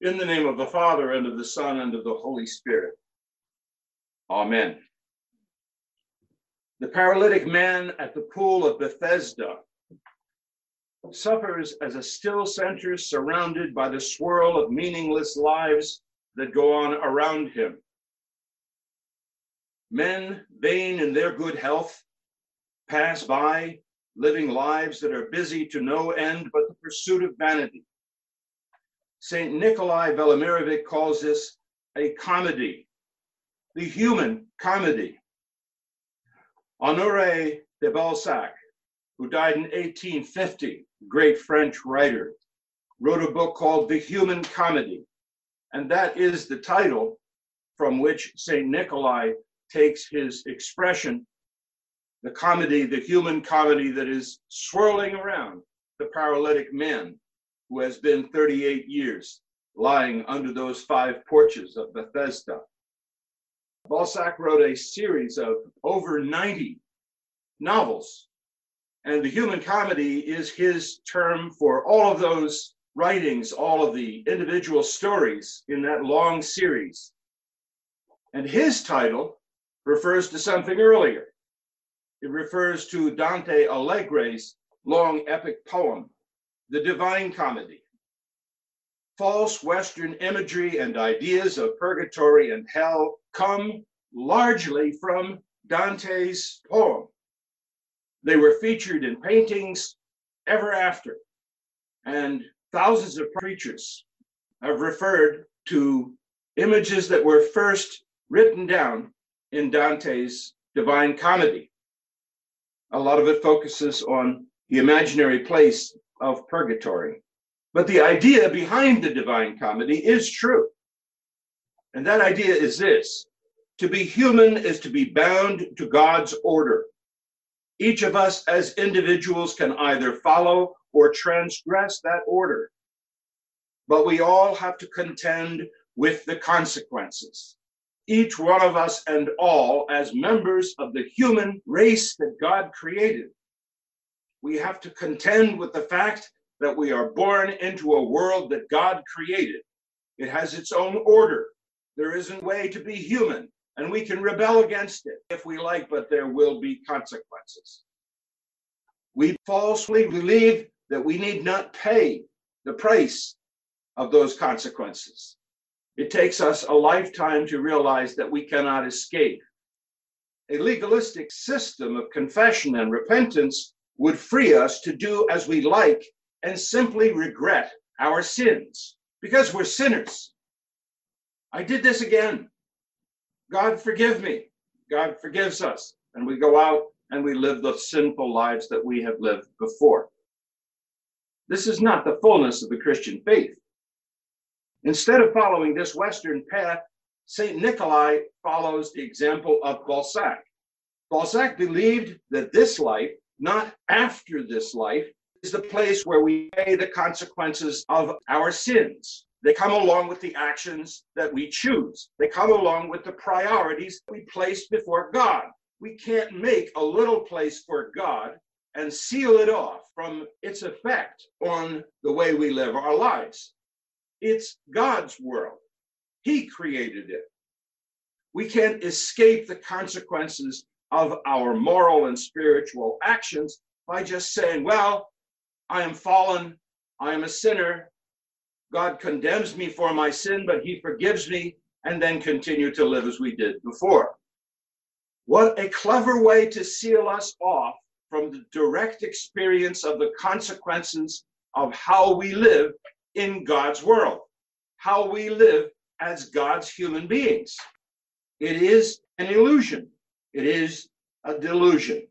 In the name of the Father, and of the Son, and of the Holy Spirit. Amen. The paralytic man at the pool of Bethesda suffers as a still center surrounded by the swirl of meaningless lives that go on around him. Men, vain in their good health, pass by, living lives that are busy to no end but the pursuit of vanity. St. Nikolai Velimirovich calls this a comedy, the human comedy. Honoré de Balzac, who died in 1850, great French writer, wrote a book called The Human Comedy, and that is the title from which St. Nikolai takes his expression, the comedy, the human comedy that is swirling around the paralytic man who has been 38 years lying under those 5 porches of Bethesda. Balzac wrote a series of over 90 novels, and the human comedy is his term for all of those writings, all of the individual stories in that long series. And his title refers to something earlier. It refers to Dante Alighieri's long epic poem, The Divine Comedy. False Western imagery and ideas of purgatory and hell come largely from Dante's poem. They were featured in paintings ever after, and thousands of preachers have referred to images that were first written down in Dante's Divine Comedy. A lot of it focuses on the imaginary place of purgatory. But the idea behind the Divine Comedy is true. And that idea is this: to be human is to be bound to God's order. Each of us as individuals can either follow or transgress that order. But we all have to contend with the consequences. Each one of us and all, as members of the human race that God created, we have to contend with the fact that we are born into a world that God created. It has its own order. There isn't a way to be human, and we can rebel against it if we like, but there will be consequences. We falsely believe that we need not pay the price of those consequences. It takes us a lifetime to realize that we cannot escape. A legalistic system of confession and repentance would free us to do as we like and simply regret our sins, because we're sinners. I did this again. God forgive me. God forgives us. And we go out and we live the sinful lives that we have lived before. This is not the fullness of the Christian faith. Instead of following this Western path, St. Nikolai follows the example of Balzac. Balzac believed that this life, not after this life, is the place where we pay the consequences of our sins. They come along with the actions that we choose. They come along with the priorities we place before God. We can't make a little place for God and seal it off from its effect on the way we live our lives. It's God's world. He created it. We can't escape the consequences of our moral and spiritual actions by just saying, well, I am fallen, I am a sinner, God condemns me for my sin, but he forgives me, and then continue to live as we did before. What a clever way to seal us off from the direct experience of the consequences of how we live in God's world, how we live as God's human beings. It is an illusion. It is a delusion.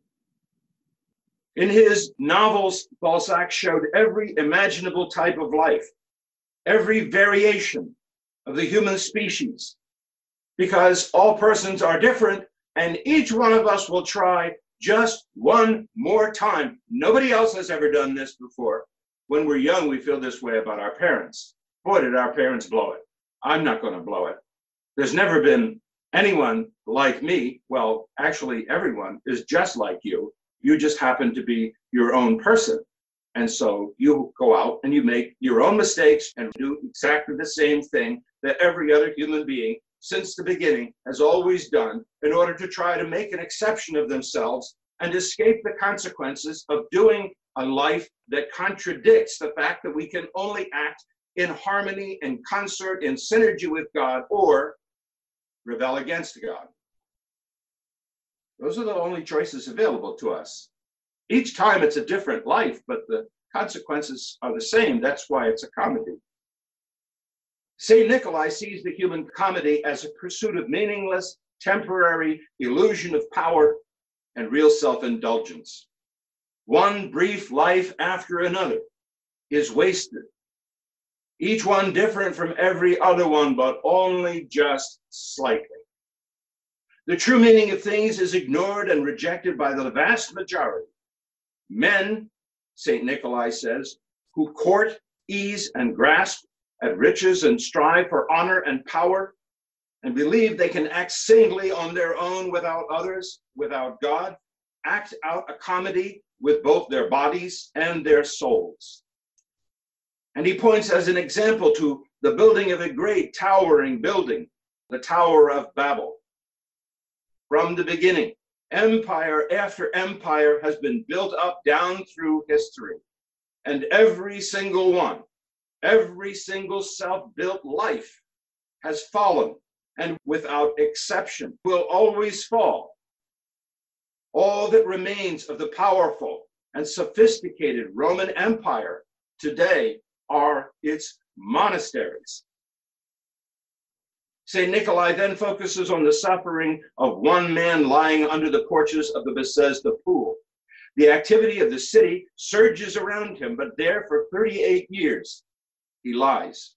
In his novels, Balzac showed every imaginable type of life, every variation of the human species, because all persons are different, and each one of us will try just one more time. Nobody else has ever done this before. When we're young, we feel this way about our parents. Boy, did our parents blow it. I'm not going to blow it. There's never been anyone like me. Well, actually, everyone is just like you. You just happen to be your own person. And so you go out and you make your own mistakes and do exactly the same thing that every other human being since the beginning has always done in order to try to make an exception of themselves and escape the consequences of doing a life that contradicts the fact that we can only act in harmony and concert in synergy with God or rebel against God. Those are the only choices available to us. Each time it's a different life, but the consequences are the same. That's why it's a comedy. St. Nikolai sees the human comedy as a pursuit of meaningless, temporary illusion of power and real self-indulgence. One brief life after another is wasted, each one different from every other one, but only just slightly. The true meaning of things is ignored and rejected by the vast majority. Men, St. Nikolai says, who court ease and grasp at riches and strive for honor and power and believe they can act singly on their own without others, without God, act out a comedy with both their bodies and their souls. And he points as an example to the building of a great towering building, the Tower of Babel. From the beginning, empire after empire has been built up down through history. And every single one, every single self-built life has fallen, and without exception will always fall. All that remains of the powerful and sophisticated Roman Empire today are its monasteries. St. Nikolai then focuses on the suffering of one man lying under the porches of the Bethesda pool. The activity of the city surges around him, but there for 38 years he lies.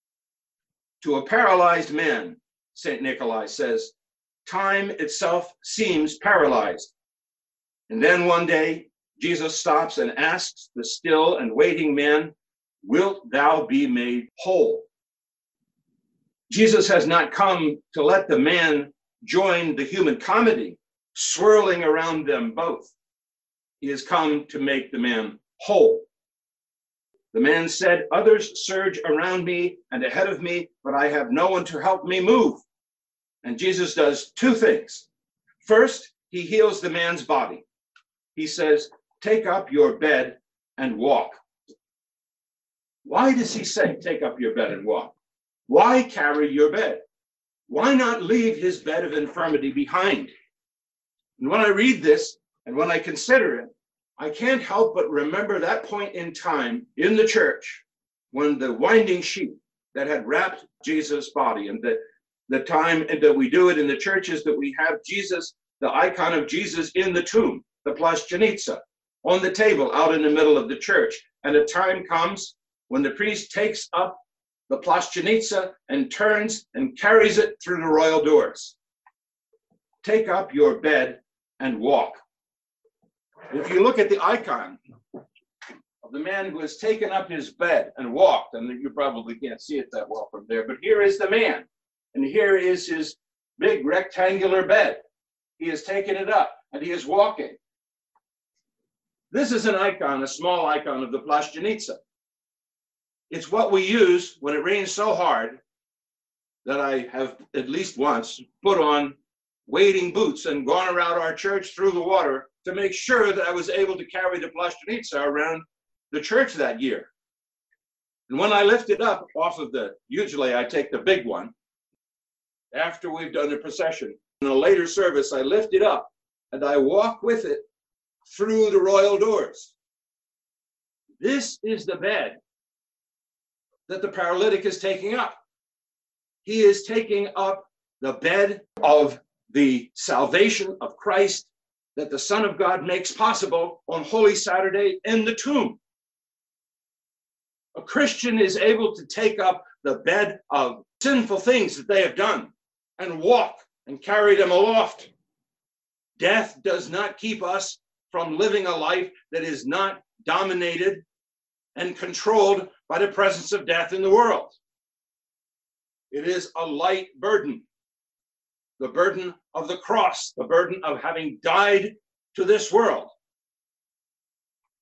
To a paralyzed man, St. Nikolai says, time itself seems paralyzed. And then one day, Jesus stops and asks the still and waiting man, "Wilt thou be made whole?" Jesus has not come to let the man join the human comedy, swirling around them both. He has come to make the man whole. The man said, "Others surge around me and ahead of me, but I have no one to help me move." And Jesus does two things. First, he heals the man's body. He says, "Take up your bed and walk." Why does he say, "Take up your bed and walk"? Why carry your bed? Why not leave his bed of infirmity behind? And when I read this and when I consider it, I can't help but remember that point in time in the church when the winding sheet that had wrapped Jesus' body, and the time that we do it in the churches that we have Jesus, the icon of Jesus in the tomb, the Plashchenitsa, on the table out in the middle of the church. And a time comes when the priest takes up the Plashchenitsa and turns and carries it through the royal doors. Take up your bed and walk. If you look at the icon of the man who has taken up his bed and walked, and you probably can't see it that well from there, but here is the man, and here is his big rectangular bed. He has taken it up, and he is walking. This is an icon, a small icon of the Plashchenitsa. It's what we use when it rains so hard that I have at least once put on wading boots and gone around our church through the water to make sure that I was able to carry the Plashchenitsa around the church that year. And when I lift it up off of usually I take the big one, after we've done the procession, in a later service, I lift it up and I walk with it through the royal doors. This is the bed that the paralytic is taking up. He is taking up the bed of the salvation of Christ that the Son of God makes possible on Holy Saturday in the tomb. A Christian is able to take up the bed of sinful things that they have done and walk and carry them aloft. Death does not keep us from living a life that is not dominated and controlled by the presence of death in the world. It is a light burden, the burden of the cross, the burden of having died to this world.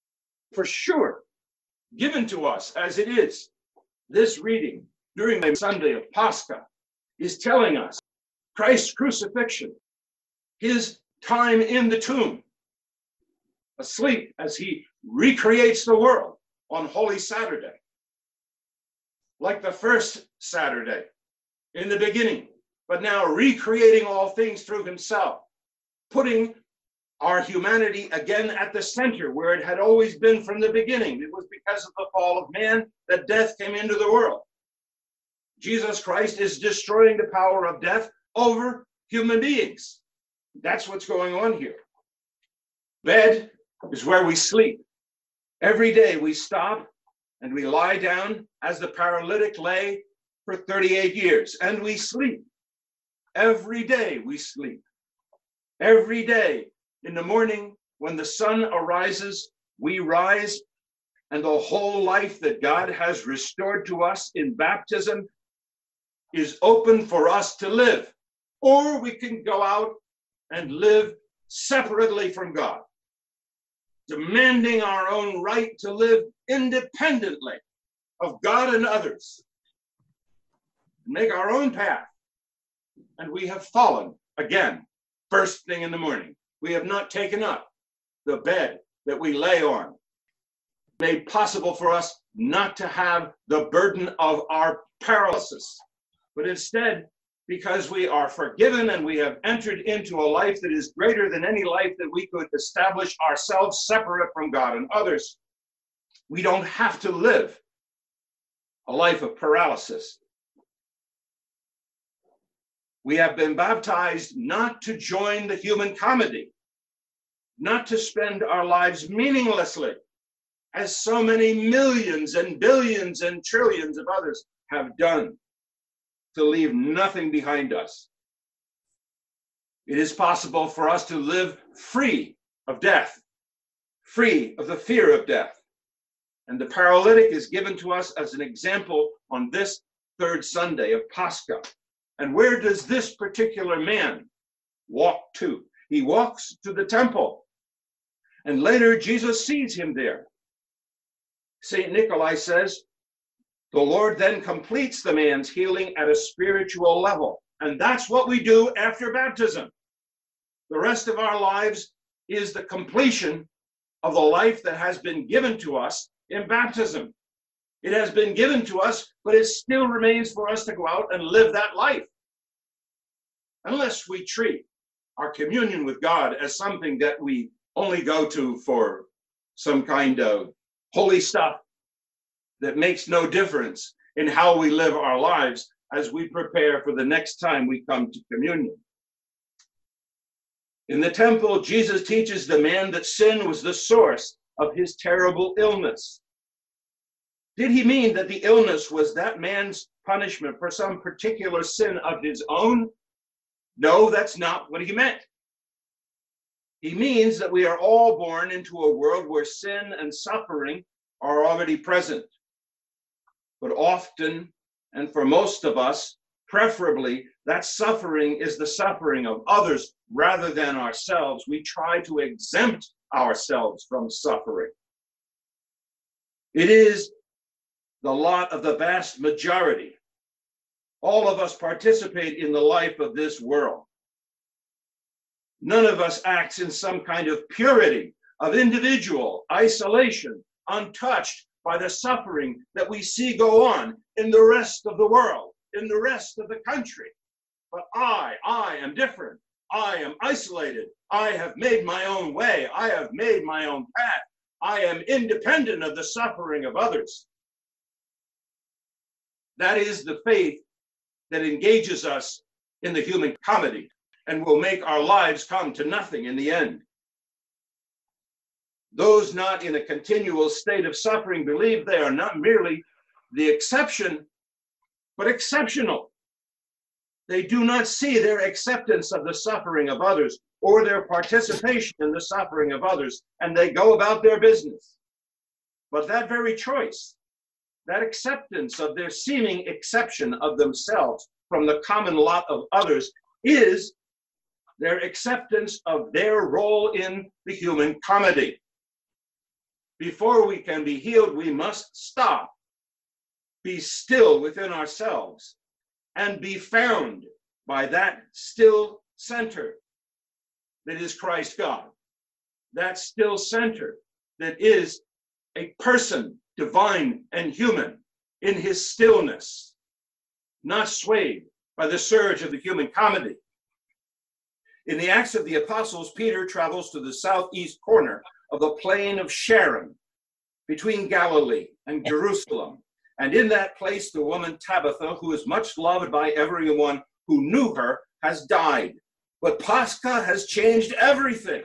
for sure given to us as it is. This reading during the Sunday of Pascha is telling us Christ's crucifixion, his time in the tomb, asleep as he recreates the world on Holy Saturday, like the first Saturday in the beginning, but now recreating all things through himself, putting our humanity again at the center where it had always been from the beginning. It was because of the fall of man that death came into the world. Jesus Christ is destroying the power of death over human beings. That's what's going on here. Bed is where we sleep. Every day we stop and we lie down as the paralytic lay for 38 years, and we sleep. Every day we sleep. Every day in the morning when the sun arises, we rise, and the whole life that God has restored to us in baptism is open for us to live. Or we can go out and live separately from God, demanding our own right to live independently of God and others, make our own path. And we have fallen again, first thing in the morning. We have not taken up the bed that we lay on, made possible for us not to have the burden of our paralysis, but instead, because we are forgiven and we have entered into a life that is greater than any life that we could establish ourselves separate from God and others, we don't have to live a life of paralysis. We have been baptized not to join the human comedy, not to spend our lives meaninglessly, as so many millions and billions and trillions of others have done, to leave nothing behind us. It is possible for us to live free of death, free of the fear of death. And the paralytic is given to us as an example on this third Sunday of Pascha. And where does this particular man walk to? He walks to the temple. And later Jesus sees him there. St. Nikolai says, the Lord then completes the man's healing at a spiritual level. And that's what we do after baptism. The rest of our lives is the completion of the life that has been given to us in baptism. It has been given to us, but it still remains for us to go out and live that life. Unless we treat our communion with God as something that we only go to for some kind of holy stuff that makes no difference in how we live our lives as we prepare for the next time we come to communion. In the temple, Jesus teaches the man that sin was the source of his terrible illness. Did he mean that the illness was that man's punishment for some particular sin of his own? No, that's not what he meant. He means that we are all born into a world where sin and suffering are already present. But often, and for most of us, preferably, that suffering is the suffering of others rather than ourselves. We try to exempt ourselves from suffering. It is the lot of the vast majority. All of us participate in the life of this world. None of us acts in some kind of purity, of individual isolation, untouched by the suffering that we see go on in the rest of the world, in the rest of the country. But I am different. I am isolated. I have made my own way. I have made my own path. I am independent of the suffering of others. That is the faith that engages us in the human comedy and will make our lives come to nothing in the end. Those not in a continual state of suffering believe they are not merely the exception, but exceptional. They do not see their acceptance of the suffering of others or their participation in the suffering of others, and they go about their business. But that very choice, that acceptance of their seeming exception of themselves from the common lot of others, is their acceptance of their role in the human comedy. Before we can be healed, we must stop, be still within ourselves, and be found by that still center that is Christ God. That still center that is a person, divine and human, in his stillness, not swayed by the surge of the human comedy. In the Acts of the Apostles, Peter travels to the southeast corner of the plain of Sharon, between Galilee and Jerusalem. And in that place, the woman Tabitha, who is much loved by everyone who knew her, has died. But Pascha has changed everything.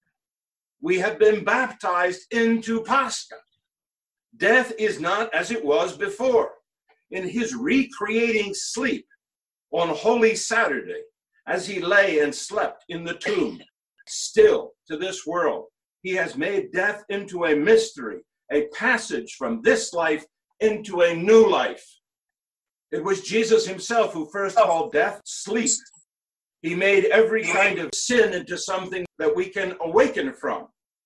We have been baptized into Pascha. Death is not as it was before. In his recreating sleep on Holy Saturday, as he lay and slept in the tomb, still to this world, he has made death into a mystery, a passage from this life into a new life. It was Jesus himself who first called death sleep. He made every kind of sin into something that we can awaken from.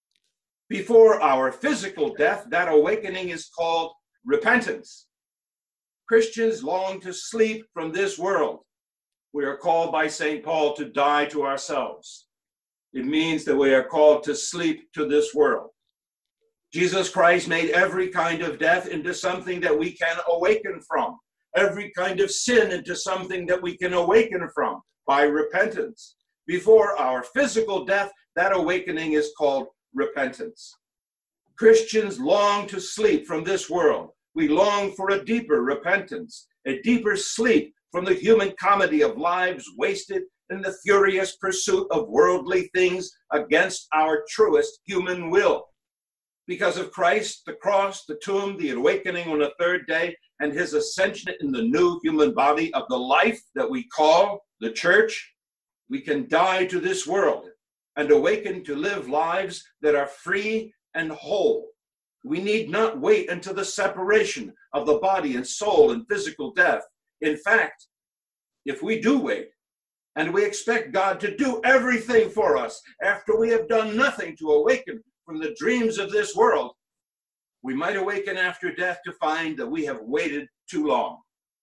Before our physical death, that awakening is called repentance. Christians long to sleep from this world. We are called by St. Paul to die to ourselves. It means that we are called to sleep to this world. Jesus Christ made every kind of death into something that we can awaken from, every kind of sin into something that we can awaken from by repentance. Before our physical death, that awakening is called repentance. Christians long to sleep from this world. We long for a deeper repentance, a deeper sleep from the human comedy of lives wasted in the furious pursuit of worldly things against our truest human will. Because of Christ, the cross, the tomb, the awakening on the third day, and his ascension in the new human body of the life that we call the church, we can die to this world and awaken to live lives that are free and whole. We need not wait until the separation of the body and soul and physical death. In fact, if we do wait, and we expect God to do everything for us after we have done nothing to awaken from the dreams of this world, we might awaken after death to find that we have waited too long.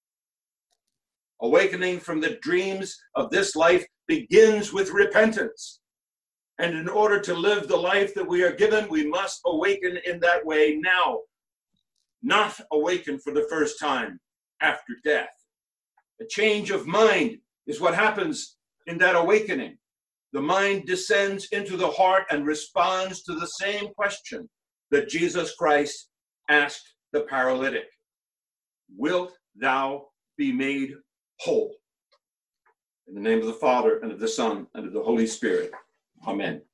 Awakening from the dreams of this life begins with repentance. And in order to live the life that we are given, we must awaken in that way now, not awaken for the first time after death. A change of mind is what happens in that awakening. The mind descends into the heart and responds to the same question that Jesus Christ asked the paralytic. Wilt thou be made whole? In the name of the Father, and of the Son, and of the Holy Spirit. Amen.